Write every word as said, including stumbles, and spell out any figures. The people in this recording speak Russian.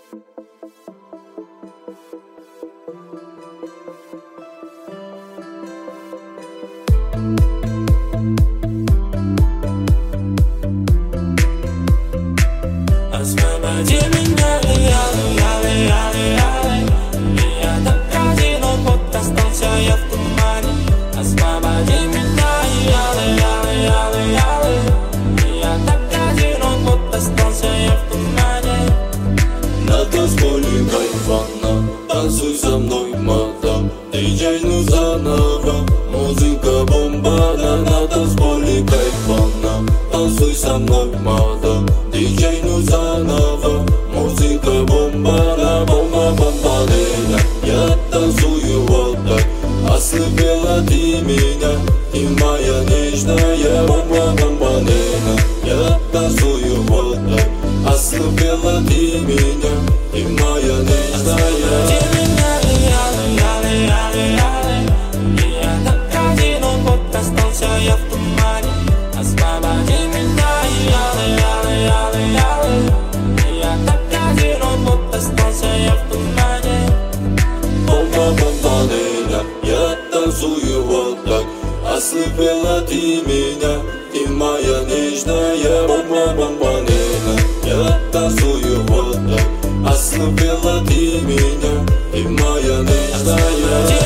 Освободи меня, я, я, я, я, я так одинок, вот остался я в тумане. Освободи меня, я, я, я, я, я так одинок, вот остался я в тумане. На танцполе кайфана, танцуй со мной, мадам. Диджей, ну заново, музыка бомбана. На танцполе кайфана, танцуй со мной, мадам. Диджей, ну заново, музыка бомбана. Бомба, бомбанина, я танцую вот так. Ослепила ты меня, ты моя нежная. Бомба, бомбанина, я танцую вот так. Ослепила ты меня, ты моя нежная. Освободи меня, я, я, я, я, я так одинок, вот остался я в тумане. Освободи меня, я, я, я, я, я так одинок, вот остался я в тумане. Бомба, бомбанина, я танцую вот так. Ослепила ты меня, ты моя нежная. Бомба, бомбанина, я танцую вот так. Ослепила ты меня, ты моя нежная.